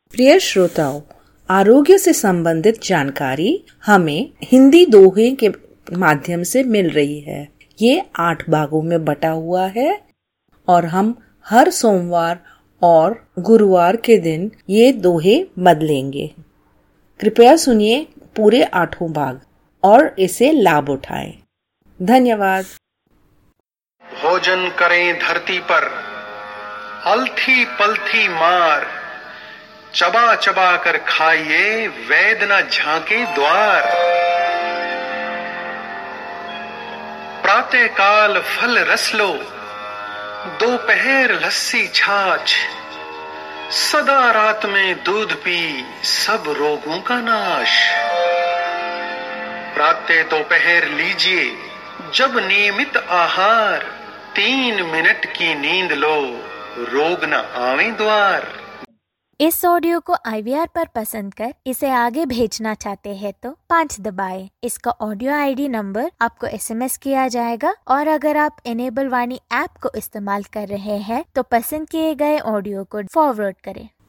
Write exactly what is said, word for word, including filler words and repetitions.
प्रिय श्रोताओं, आरोग्य से संबंधित जानकारी हमें हिंदी दोहे के माध्यम से मिल रही है। ये आठ भागों में बटा हुआ है और हम हर सोमवार और गुरुवार के दिन ये दोहे बदलेंगे। कृपया सुनिए पूरे आठों भाग और इसे लाभ उठाएं। धन्यवाद। भोजन करें धरती पर, अलथी पलथी मार, चबा चबा कर खाइए, वैद न झांके द्वार। प्रातः काल फल रस लो, दोपहर लस्सी छाछ, सदा रात में दूध पी, सब रोगों का नाश। प्रातः दोपहर लीजिए जब नियमित आहार, तीन मिनट की नींद लो, रोग न आवे द्वार। इस ऑडियो को आई वी आर पर पसंद कर इसे आगे भेजना चाहते हैं तो पाँच दबाएं। इसका ऑडियो आई डी नंबर आपको एस एम एस किया जाएगा और अगर आप इनेबल वाणी ऐप को इस्तेमाल कर रहे हैं तो पसंद किए गए ऑडियो को फॉरवर्ड करें।